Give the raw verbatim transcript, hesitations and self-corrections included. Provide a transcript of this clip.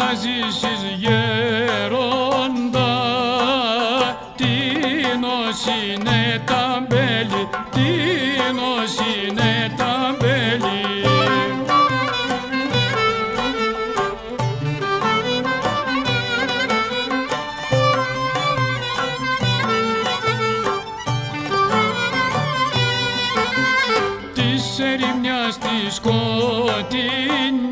ζήσεις γέροντα, τίνος είναι τα μπέλη, τίνος είναι τα μπέλη. Της ερημιάς της σκοτεινιάς